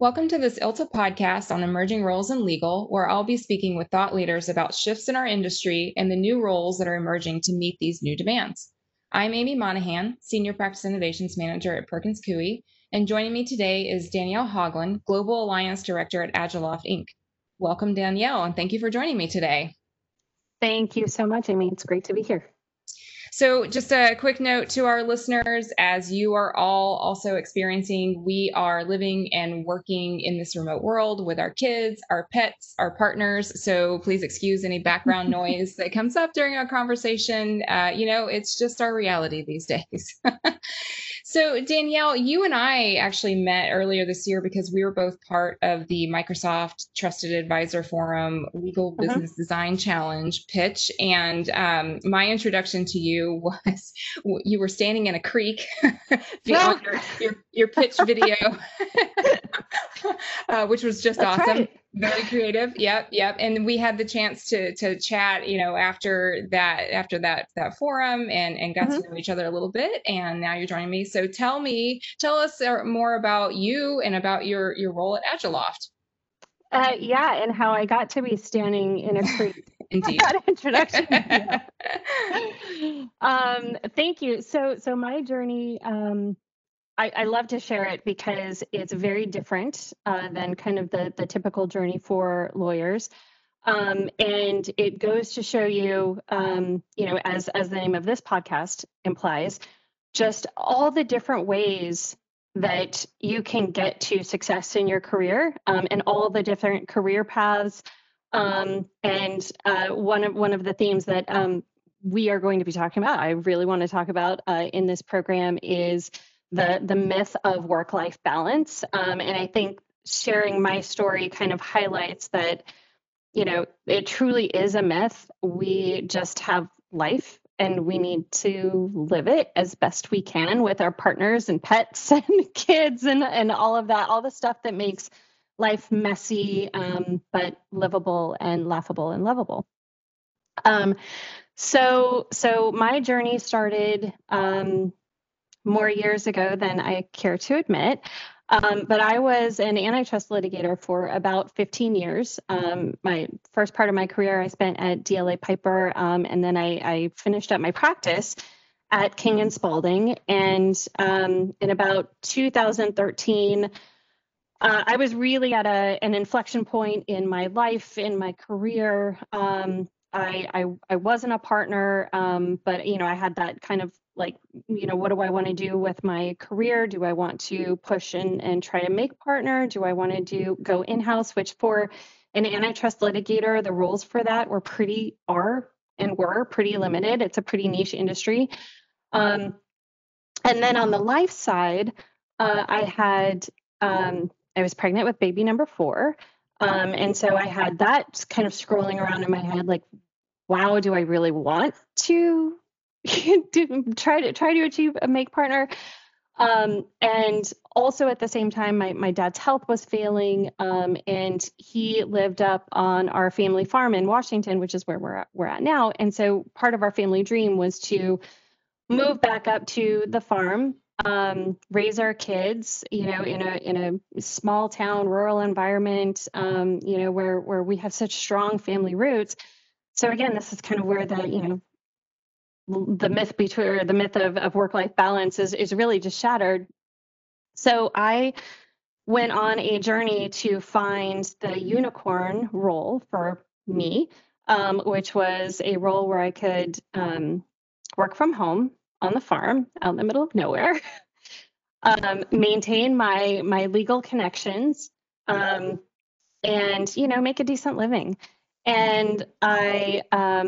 Welcome to this ILTA podcast on emerging roles in legal, where I'll be speaking with thought leaders about shifts in our industry and the new roles that are emerging to meet these new demands. I'm Amy Monahan, Senior Practice Innovations Manager at Perkins Coie, and joining me today is Danielle Hoagland, Global Alliance Director at Agiloft Inc. Welcome, Danielle, and thank you for joining me today. Thank you so much, Amy. It's great to be here. So just a quick note to our listeners, as you are all also experiencing, we are living and working in this remote world with our kids, our pets, our partners. So please excuse any background noise that comes up during our conversation. It's just our reality these days. So Danielle, you and I actually met earlier this year because we were both part of the Microsoft Trusted Advisor Forum Legal Business Design Challenge pitch. And my introduction to you was you were standing in a creek on your pitch video, which was just That's awesome. Right. Very creative. Yep. And we had the chance to chat, after that forum and got to know each other a little bit. And now you're joining me. So tell us more about you and about your role at Agiloft. And how I got to be standing in a creek. Indeed. That introduction. Thank you. So my journey, I love to share it because it's very different than kind of the typical journey for lawyers. And it goes to show you, as the name of this podcast implies, just all the different ways that you can get to success in your career, and all the different career paths. And one of the themes that we are going to be talking about, I really want to talk about in this program, is the myth of work-life balance. And I think sharing my story kind of highlights that, it truly is a myth. We just have life and we need to live it as best we can with our partners and pets and kids and all of that, all the stuff that makes life messy, but livable and laughable and lovable. So my journey started more years ago than I care to admit. But I was an antitrust litigator for about 15 years. My first part of my career I spent at DLA Piper, and then I finished up my practice at King & Spalding. And in about 2013, I was really at an inflection point in my life, in my career. I wasn't a partner, but I had that kind of like, what do I want to do with my career? Do I want to push and try to make partner? Do I want to go in-house? Which for an antitrust litigator, the roles for that were pretty limited. It's a pretty niche industry. And then on the life side, I was pregnant with baby number 4. And so I had that kind of scrolling around in my head, like, wow, do I really want to try to achieve a make partner? And also at the same time, my dad's health was failing, and he lived up on our family farm in Washington, which is where we're at now. And so part of our family dream was to move back up to the farm, raise our kids, in a small town, rural environment, where we have such strong family roots. So again, this is kind of where the myth of work-life balance is really just shattered. So I went on a journey to find the unicorn role for me, which was a role where I could work from home on the farm out in the middle of nowhere, maintain my legal connections, and make a decent living. And I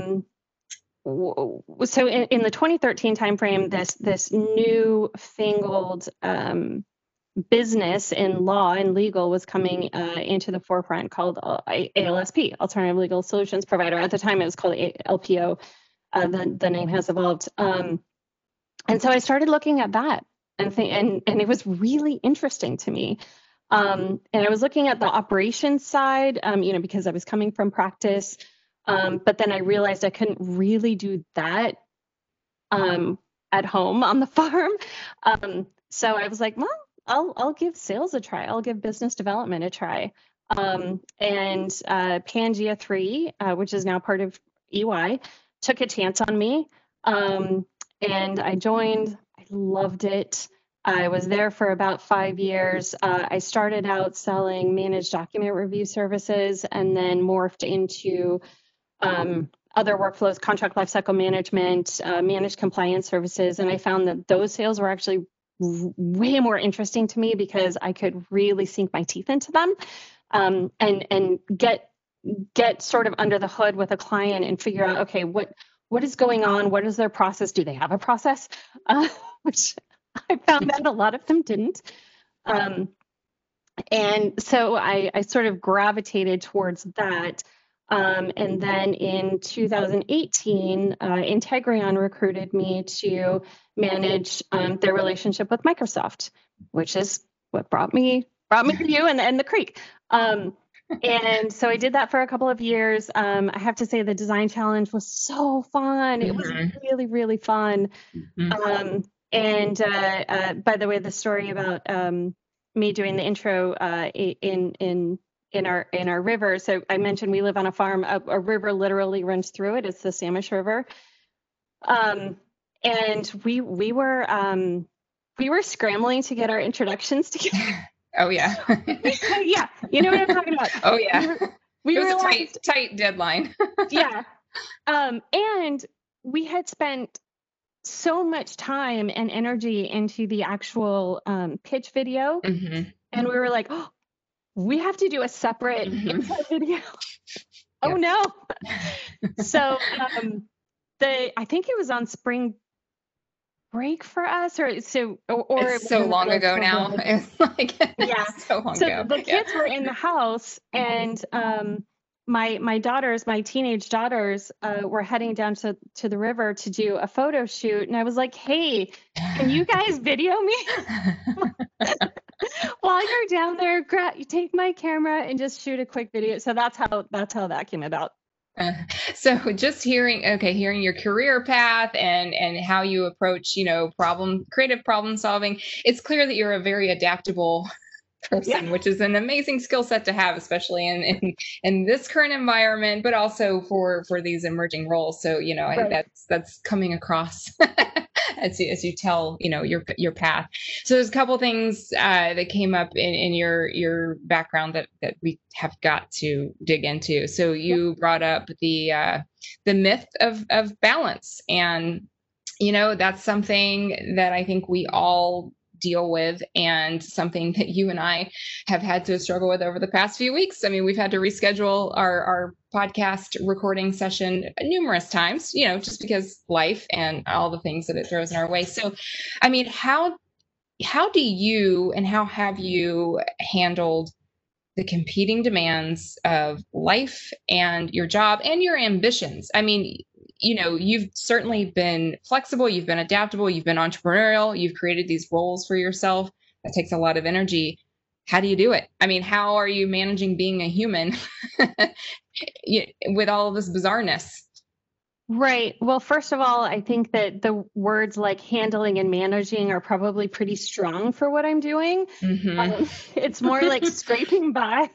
so in the 2013 timeframe, this new fangled business in law and legal was coming into the forefront, called ALSP, Alternative Legal Solutions Provider. At the time, it was called LPO. The name has evolved. And so I started looking at that and it was really interesting to me. And I was looking at the operations side, because I was coming from practice. But then I realized I couldn't really do that at home on the farm. So I was like, well, I'll give sales a try. I'll give business development a try. And Pangea 3, which is now part of EY, took a chance on me. And I joined. I loved it. I was there for about 5 years. I started out selling managed document review services and then morphed into other workflows, contract lifecycle management, managed compliance services. And I found that those sales were actually way more interesting to me because I could really sink my teeth into them, and get sort of under the hood with a client and figure out, okay, what is going on? What is their process? Do they have a process? Which I found that a lot of them didn't. And so I sort of gravitated towards that. And then in 2018, Integrion recruited me to manage their relationship with Microsoft, which is what brought me to you and the Creek. And so I did that for a couple of years. I have to say the design challenge was so fun. It was really, really fun. And by the way, the story about me doing the intro in our river. So I mentioned we live on a farm. A river literally runs through it. It's the Samish River. And we were scrambling to get our introductions together. Oh yeah. Yeah, you know what I'm talking about. Oh yeah. We it was a tight deadline. Yeah. And we had spent so much time and energy into the actual pitch video. And we were like, oh, we have to do a separate intro video. Oh no. So I think it was on spring break for us, or it's so long ago now. It's like so long ago. The kids were in the house, and my teenage daughters were heading down to the river to do a photo shoot, and I was like, hey, can you guys video me while you're down there? Take my camera and just shoot a quick video. So that's how that came about. So just hearing your career path and how you approach, creative problem solving, it's clear that you're a very adaptable person, which is an amazing skill set to have, especially in this current environment, but also for these emerging roles. So, right. that's coming across as you tell, your path. So there's a couple things that came up in your background that we have got to dig into. So you brought up the myth of balance, and that's something that I think we all deal with, and something that you and I have had to struggle with over the past few weeks. I mean, we've had to reschedule our podcast recording session numerous times, just because life and all the things that it throws in our way. So, I mean, how do you and how have you handled the competing demands of life and your job and your ambitions? I mean, you've certainly been flexible, you've been adaptable, you've been entrepreneurial, you've created these roles for yourself. That takes a lot of energy. How do you do it? I mean, how are you managing being a human with all of this bizarreness? Right. Well, first of all, I think that the words like handling and managing are probably pretty strong for what I'm doing. It's more like scraping by.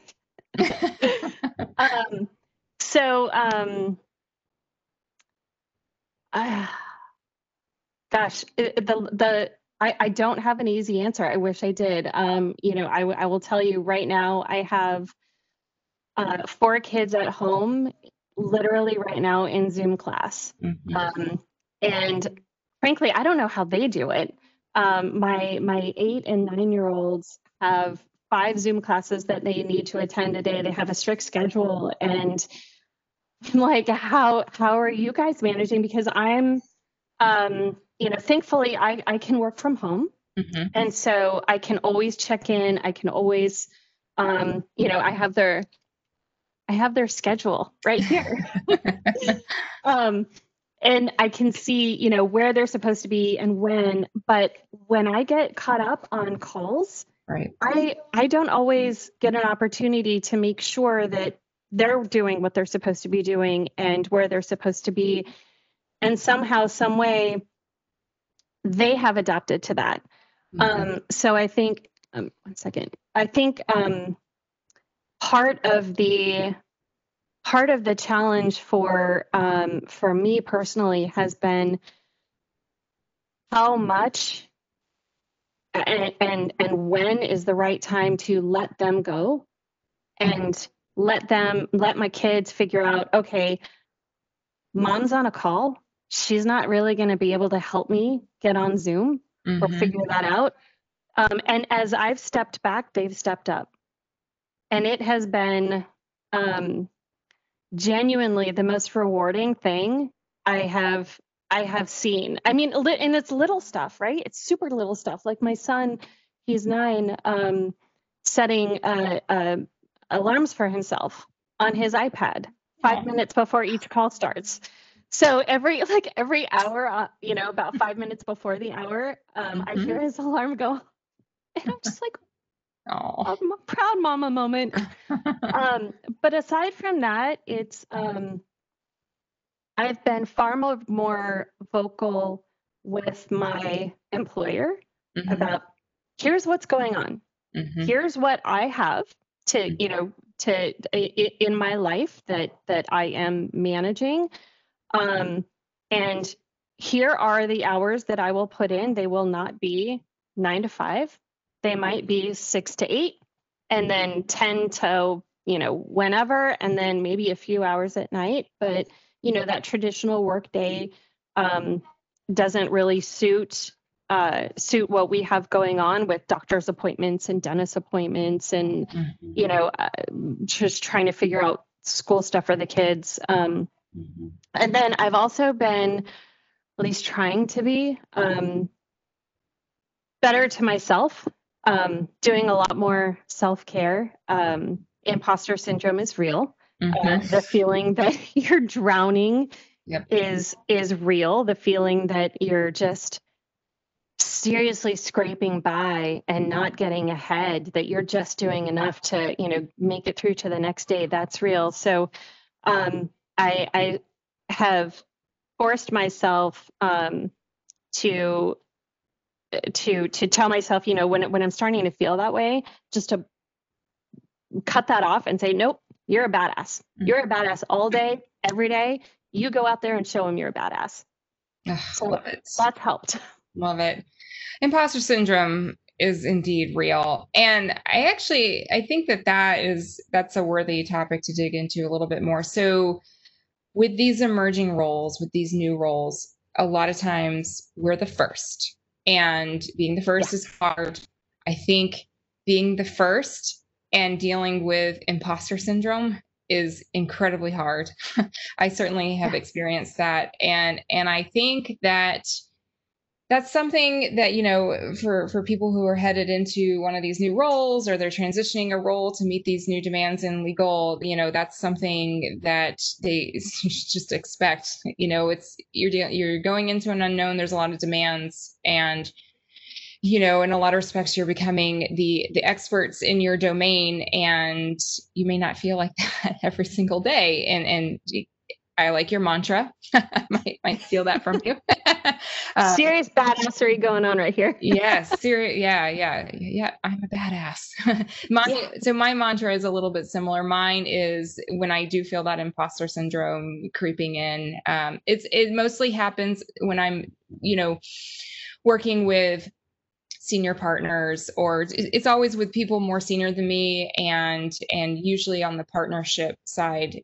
Gosh, I don't have an easy answer. I wish I did. I will tell you right now, I have 4 kids at home, literally right now in Zoom class. And frankly, I don't know how they do it. My 8 and 9-year-olds have 5 Zoom classes that they need to attend a day. They have a strict schedule, and I'm like, how are you guys managing? Because I'm, thankfully I can work from home. And so I can always check in. I can always, I have their schedule right here. And I can see, where they're supposed to be and when, but when I get caught up on calls, right, I don't always get an opportunity to make sure that they're doing what they're supposed to be doing and where they're supposed to be. And somehow, some way, they have adapted to that. So I think one second. I think part of the challenge for me personally has been how much and when is the right time to let them go and let my kids figure out, okay, mom's on a call. She's not really going to be able to help me get on Zoom or figure that out. And as I've stepped back, they've stepped up. And it has been genuinely the most rewarding thing I have seen. I mean, and it's little stuff, right? It's super little stuff. Like my son, he's 9, setting alarms for himself on his iPad 5 minutes before each call starts. So every hour, about 5 minutes before the hour, I hear his alarm go, and I'm just like, oh, I'm a proud mama moment. But aside from that, it's I've been far more vocal with my employer about, here's what's going on. Here's what I have to in my life that I am managing. And here are the hours that I will put in. They will not be 9 to 5. They might be 6 to 8, and then 10 to, whenever, and then maybe a few hours at night. But, that traditional work day doesn't really suit what we have going on with doctor's appointments and dentist appointments and, just trying to figure out school stuff for the kids. And then I've also been, at least trying to be, better to myself, doing a lot more self-care. Imposter syndrome is real. The feeling that you're drowning is real. The feeling that you're just seriously scraping by and not getting ahead, that you're just doing enough to, make it through to the next day, that's real. So I have forced myself to tell myself, when I'm starting to feel that way, just to cut that off and say, nope, you're a badass. You're a badass all day, every day. You go out there and show them you're a badass. So love it. That's helped. Love it. Imposter syndrome is indeed real. And I think that's a worthy topic to dig into a little bit more. So with these emerging roles, with these new roles, a lot of times we're the first, and being the first is hard. I think being the first and dealing with imposter syndrome is incredibly hard. I certainly have experienced that. And I think that's something that, for people who are headed into one of these new roles, or they're transitioning a role to meet these new demands in legal, that's something that they just expect. You're going into an unknown. There's a lot of demands, and in a lot of respects, you're becoming the experts in your domain, and you may not feel like that every single day. And I like your mantra. might steal that from you. Serious badassery going on right here. Yes, serious. Yeah. I'm a badass. So my mantra is a little bit similar. Mine is, when I do feel that imposter syndrome creeping in, it mostly happens when I'm, working with senior partners, or it's always with people more senior than me, and usually on the partnership side,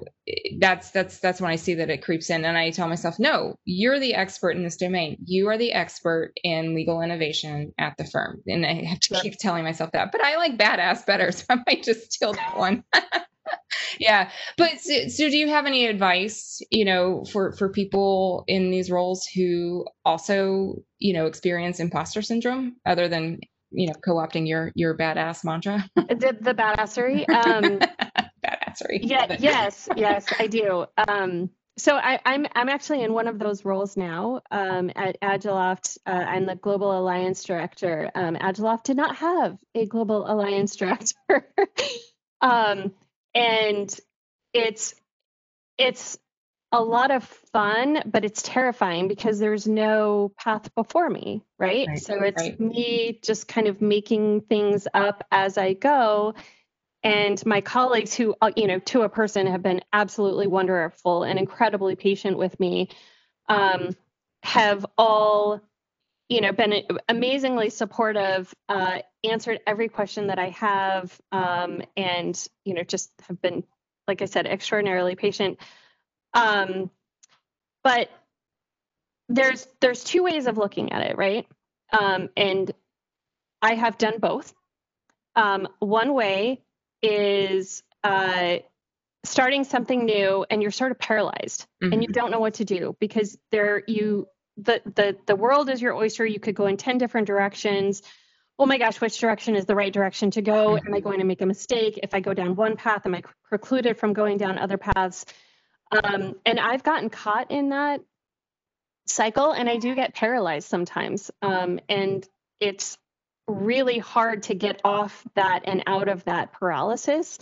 that's when I see that it creeps in, and I tell myself, no, you're the expert in this domain. You are the expert in legal innovation at the firm. And I have to keep telling myself that, but I like badass better, so I might just steal that one. Yeah. But so do you have any advice, for people in these roles who also, experience imposter syndrome, other than, co-opting your badass mantra? The badassery. Badassery. Yeah. Yes, I do. So I'm actually in one of those roles now at Agiloft. I'm the Global Alliance Director. Agiloft did not have a Global Alliance Director. And it's a lot of fun, but it's terrifying because there's no path before me, right? Right. So it's Right. me just kind of making things up as I go. And my colleagues who, to a person have been absolutely wonderful and incredibly patient with me, have all, been amazingly supportive, answered every question that I have, and, just have been, like I said, extraordinarily patient. Um, but there's two ways of looking at it, right? And I have done both. One way is starting something new and you're sort of paralyzed and you don't know what to do because the world is your oyster. You could go in 10 different directions. Oh my gosh, which direction is the right direction to go? Am I going to make a mistake? If I go down one path, am I precluded from going down other paths? And I've gotten caught in that cycle and I do get paralyzed sometimes. And it's really hard to get off that and out of that paralysis.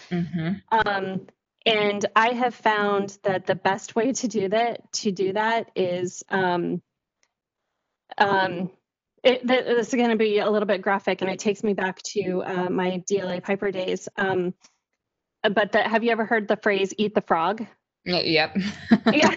And I have found that the best way to do that is this is going to be a little bit graphic and it takes me back to my DLA Piper days. But have you ever heard the phrase "eat the frog"? Yep. Yeah.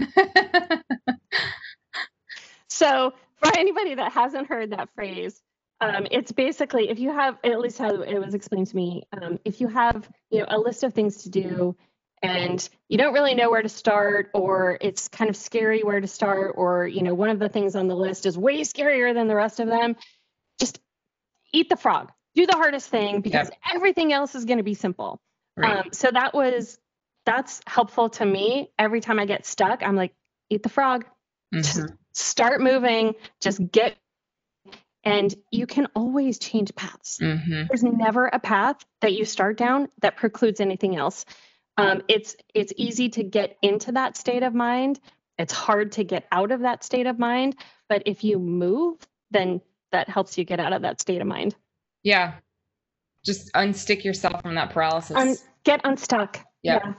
So for anybody that hasn't heard that phrase, it's basically, if you have, at least how it was explained to me, if you have, a list of things to do and you don't really know where to start, or it's kind of scary where to start, or, one of the things on the list is way scarier than the rest of them, just eat the frog, do the hardest thing because everything else is going to be simple. Right. So that's helpful to me. Every time I get stuck, I'm like, eat the frog, just start moving, just get. And you can always change paths. There's never a path that you start down that precludes anything else. It's easy to get into that state of mind. It's hard to get out of that state of mind. But if you move, then that helps you get out of that state of mind. Yeah. Just unstick yourself from that paralysis. Get unstuck. Yeah.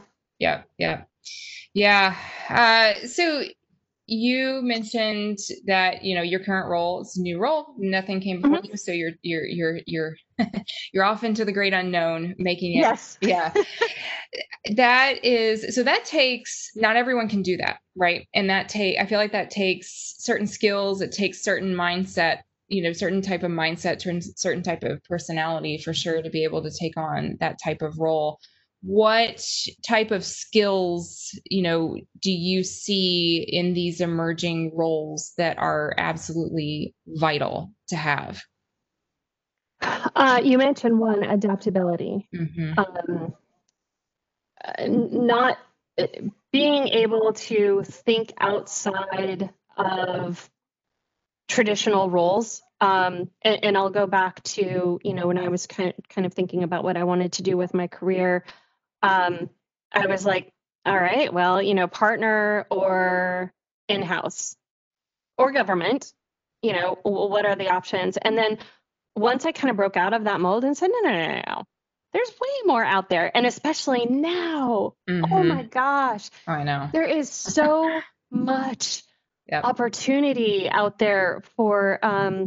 So you mentioned that your current role is a new role. Nothing came before you, so you're you're off into the great unknown, making it. Yes. Yeah. That takes, not everyone can do that, right? And I feel like that takes certain skills. It takes certain mindset, certain type of mindset, certain type of personality for sure to be able to take on that type of role. What type of skills, do you see in these emerging roles that are absolutely vital to have? You mentioned one, adaptability. Not being able to think outside of traditional roles. And I'll go back to, when I was kind of thinking about what I wanted to do with my career. I was like, all right, well, partner or in-house or government, what are the options? And then once I kind of broke out of that mold and said, no, there's way more out there. And especially now, oh my gosh, I know there is so much opportunity out there for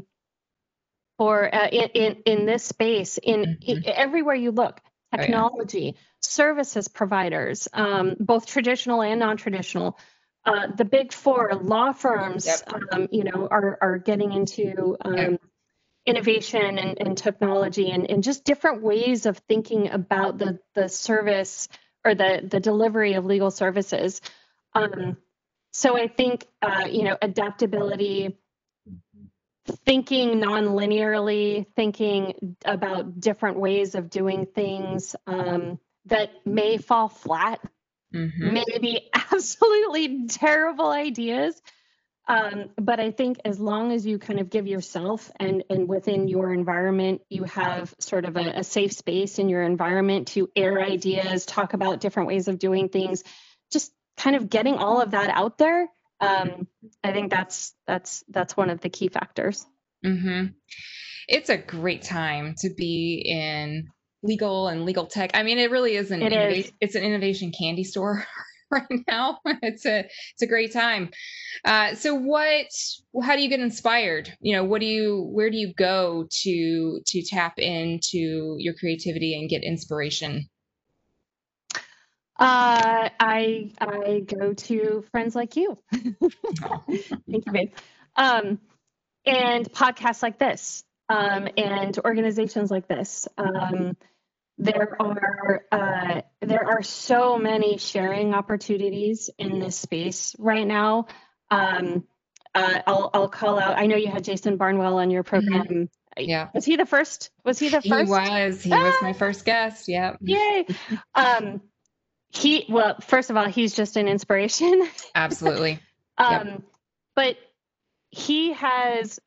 in this space, in everywhere you look. Technology, services providers, both traditional and non-traditional. The big four law firms, are getting into innovation and technology and just different ways of thinking about the service or the delivery of legal services. So I think, adaptability, thinking non-linearly, thinking about different ways of doing things that may fall flat, may be absolutely terrible ideas. But I think as long as you kind of give yourself and within your environment, you have sort of a safe space in your environment to air ideas, talk about different ways of doing things, just kind of getting all of that out there. I think that's one of the key factors. It's a great time to be in legal and legal tech. I mean, it really is it's an innovation candy store. right now. It's a great time. So how do you get inspired? Where do you go to tap into your creativity and get inspiration? I go to friends like you. Oh. Thank you, babe. And podcasts like this, and organizations like this. There are so many sharing opportunities in this space right now. I'll call out. I know you had Jason Barnwell on your program. Yeah. Was he the first? Was he the He first? was my first guest. Yeah. Yay. Well, first of all, he's just an inspiration. Absolutely. Yep. But he has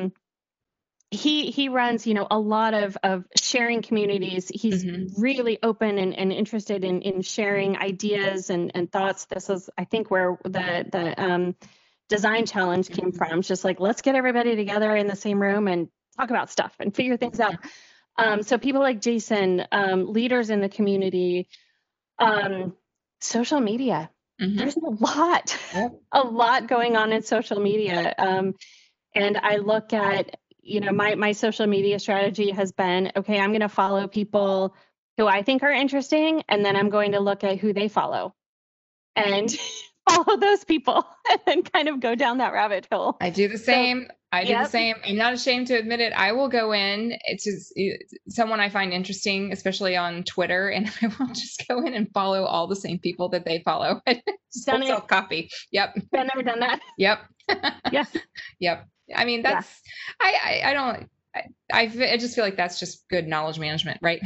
he runs, a lot of sharing communities. He's really open and interested in sharing ideas and thoughts. This is, I think, where the design challenge came from. It's just like, let's get everybody together in the same room and talk about stuff and figure things out. So people like Jason, leaders in the community, social media. There's a lot going on in social media. And I look at, my social media strategy has been, okay, I'm going to follow people who I think are interesting, and then I'm going to look at who they follow and follow those people and then kind of go down that rabbit hole. I do the same. I do the same. I'm not ashamed to admit it. I will go in. It's just someone I find interesting, especially on Twitter, and I will just go in and follow all the same people that they follow. Self-copy. Yep. I've never done that. Yep. Yes. Yep. I mean, that's, I just feel like that's just good knowledge management, right?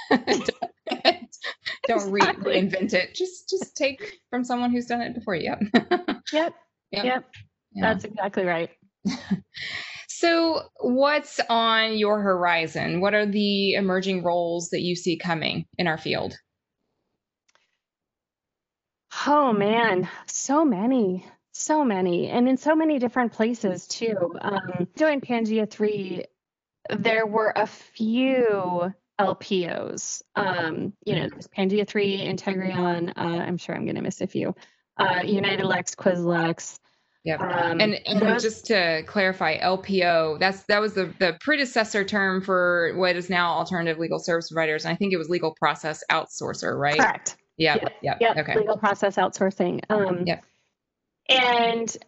Don't reinvent it. Just take from someone who's done it before you. Yep. That's exactly right. So what's on your horizon? What are the emerging roles that you see coming in our field? Oh man, so many, and in so many different places too. During Pangea 3, there were a few LPOs. There's Pangea 3, Integrion. I'm sure I'm going to miss a few. UnitedLex, Quizlex. Yeah. And just to clarify, LPO, that was the predecessor term for what is now alternative legal service providers. And I think it was legal process outsourcer, right? Correct. Yeah. Okay. Legal process outsourcing. And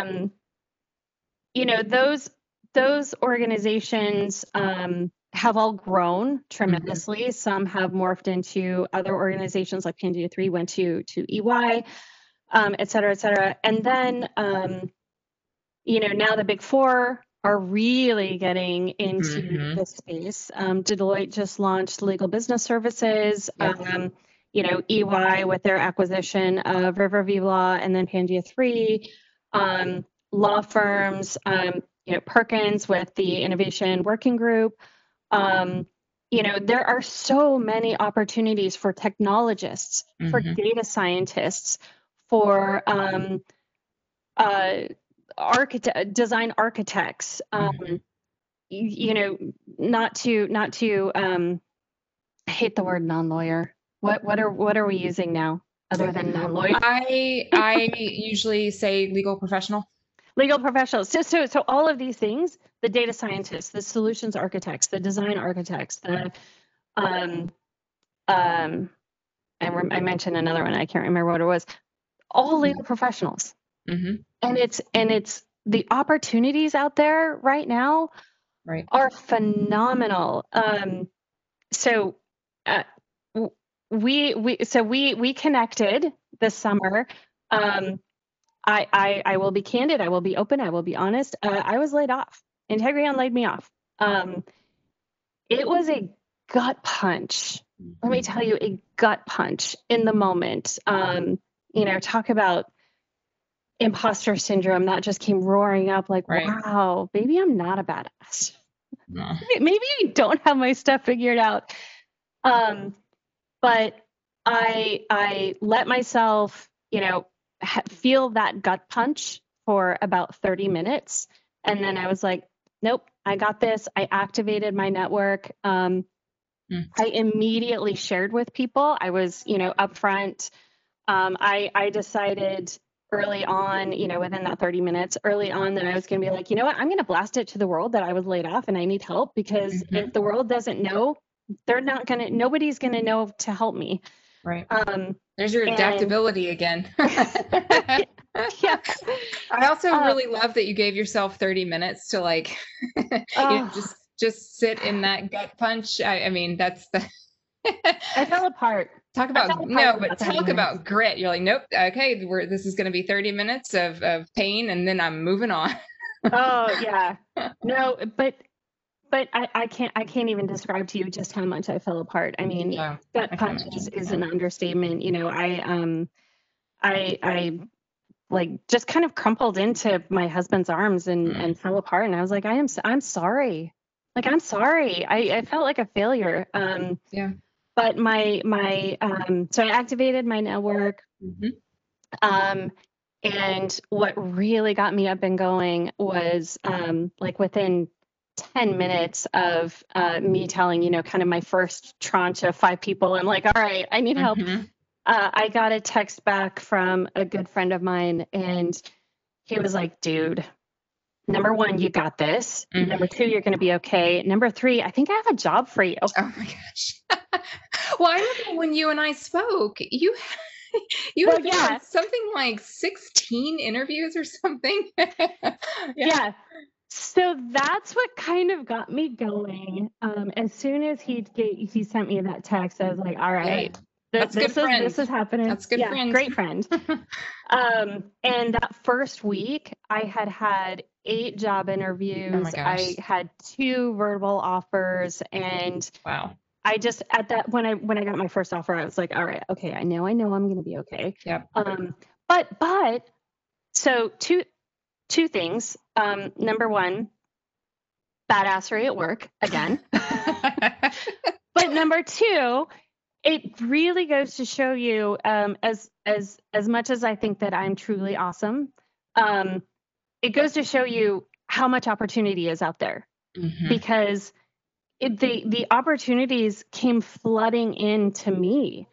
those organizations have all grown tremendously. Some have morphed into other organizations, like Pangea 3 went to EY, et cetera. And then, now the Big Four are really getting into this space. Deloitte just launched Legal Business Services. EY with their acquisition of Riverview Law, and then Pangea 3, law firms, Perkins with the Innovation Working Group. There are so many opportunities for technologists, for data scientists, for design architects. Not to I hate the word non-lawyer. What are we using now other than non-lawyer? I usually say legal professional. Legal professionals. So all of these things, the data scientists, the solutions architects, the design architects, I mentioned another one, I can't remember what it was. All legal professionals. And it's the opportunities out there right now are phenomenal. So we connected this summer. I will be candid. I will be open. I will be honest. I was laid off. Integrion laid me off. It was a gut punch. Let me tell you, a gut punch in the moment. Talk about imposter syndrome. That just came roaring up like, wow, maybe I'm not a badass. No. Maybe I don't have my stuff figured out. But I let myself, feel that gut punch for about 30 minutes. And then I was like, nope, I got this. I activated my network. I immediately shared with people. I was, upfront. I decided early on, you know, within that 30 minutes, early on, that I was going to be like, you know what, I'm going to blast it to the world that I was laid off and I need help, because if the world doesn't know, nobody's going to know to help me. Right. There's your adaptability again. Yeah. I also really love that you gave yourself 30 minutes to like, just sit in that gut punch. I mean, that's the. I fell apart. Talk about talk about grit. You're like, nope. Okay, this is going to be 30 minutes of pain, and then I'm moving on. Oh yeah, no, but I can't even describe to you just how much I fell apart. I mean, gut punch is an understatement. You know, I like just kind of crumpled into my husband's arms and fell apart. And I was like, I'm sorry. Like, I'm sorry. I felt like a failure. Yeah. But so I activated my network. And what really got me up and going was like within 10 minutes of me telling, you know, kind of my first tranche of 5 people, I'm like, all right, I need help. I got a text back from a good friend of mine, and he was like, dude, number 1, you got this. Number 2, you're going to be okay. Number 3, I think I have a job for you. Oh my gosh. Well, I remember when you and I spoke, you had something like 16 interviews or something. Yeah. So that's what kind of got me going. As soon as he sent me that text, I was like, all right, this is happening. That's good friend. Great friend. And that first week I had 8 job interviews. Oh my gosh. I had 2 verbal offers, and wow. I just, at that, when I got my first offer, I was like, all right, okay, I know I'm going to be okay. Yep. But so two things. Number 1, badassery at work again. But number 2, it really goes to show you, as much as I think that I'm truly awesome, it goes to show you how much opportunity is out there, because the opportunities came flooding into me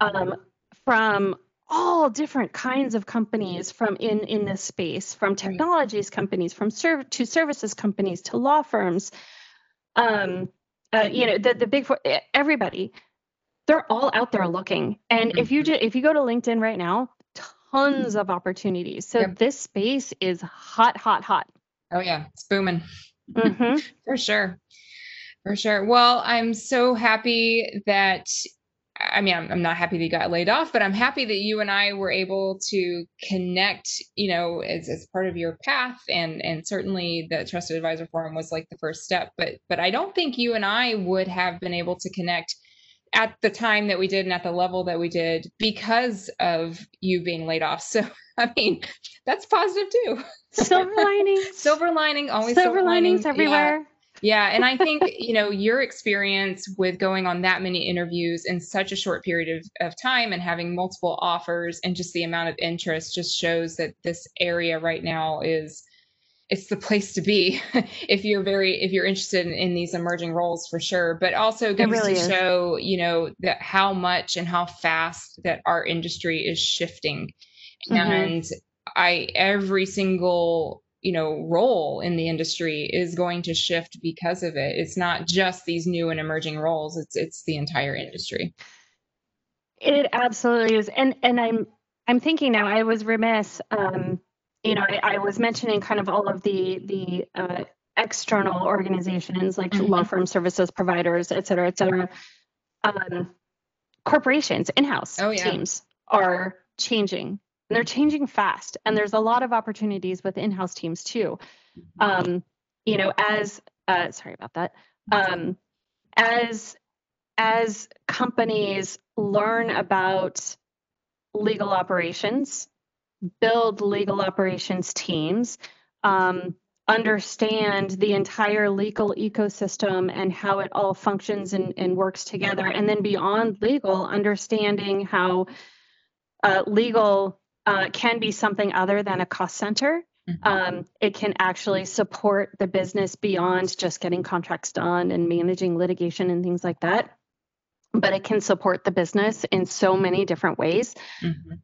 from all different kinds of companies, from in this space, from technologies companies, from services companies to law firms. You know, the big four, everybody, they're all out there looking. And if you go to LinkedIn right now, tons of opportunities. So this space is hot. Oh yeah, it's booming. For sure. For sure. Well, I'm so happy that, I mean, I'm not happy that you got laid off, but I'm happy that you and I were able to connect, you know, as part of your path. And certainly the Trusted Advisor Forum was like the first step, but I don't think you and I would have been able to connect at the time that we did and at the level that we did because of you being laid off. So, I mean, that's positive too. Silver linings. Silver lining, always silver linings everywhere. Yeah. And I think, you know, your experience with going on that many interviews in such a short period of time and having multiple offers and just the amount of interest just shows that this area right now it's the place to be if you're interested in these emerging roles, for sure. But also goes to show, you know, that how much and how fast that our industry is shifting. And every single, you know, role in the industry is going to shift because of it. It's not just these new and emerging roles. It's the entire industry. It absolutely is. And I'm thinking now, I was remiss, you know, I was mentioning kind of all of the external organizations like law firm services providers, et cetera, et cetera. Corporations, in-house teams are changing. And they're changing fast. And there's a lot of opportunities with in-house teams too. You know, sorry about that. As companies learn about legal operations, build legal operations teams, understand the entire legal ecosystem and how it all functions and works together. And then beyond legal, understanding how legal can be something other than a cost center. It can actually support the business beyond just getting contracts done and managing litigation and things like that. but it can support the business in so many different ways. Mhm.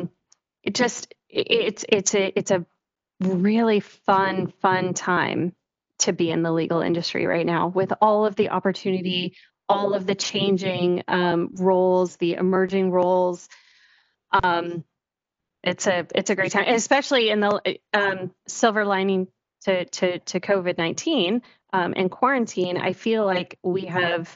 It's a really fun time to be in the legal industry right now with all of the opportunity, all of the changing roles, the emerging roles. It's a great time, especially in the silver lining to COVID-19 and quarantine. I feel like we have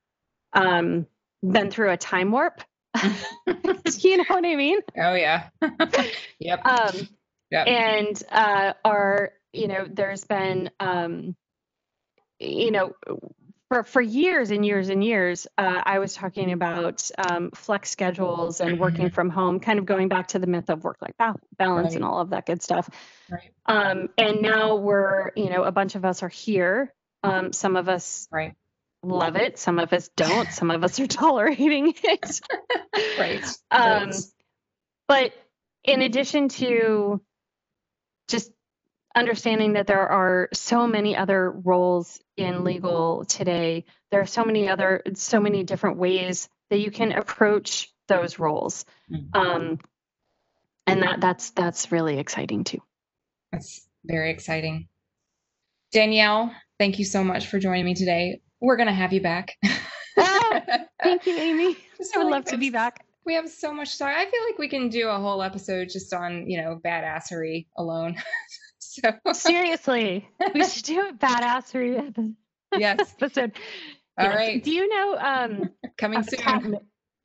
been through a time warp. You know what I mean? Oh yeah. Yep. Um, Yep. and there's been you know for years and years and years, I was talking about flex schedules and working Mhm. from home, kind of going back to the myth of work-life balance and Right. all of that good stuff. Right. And now we're, a bunch of us are here. Some of us Right. love it, some of us don't, some of us are tolerating it. Right. Right. um, but in addition to just understanding that there are so many other roles in legal today, there are so many different ways that you can approach those roles. Mhm. And that's really exciting too. That's very exciting. Danielle, thank you so much for joining me today. We're gonna have you back. Oh, thank you, Amy. Just I would like love to be back. we have so much to talk. I feel like we can do a whole episode just on, badassery alone. So Seriously, we should do a badassery yes. episode. All Yes. right. Do you know Coming Kat? soon.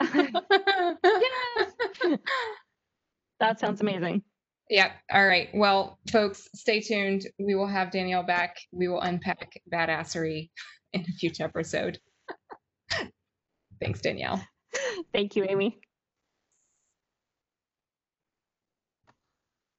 Yes, that sounds amazing. Yeah. All right. Well, folks, stay tuned. We will have Danielle back. We will unpack badassery in a future episode. Thanks, Danielle. Thank you, Amy.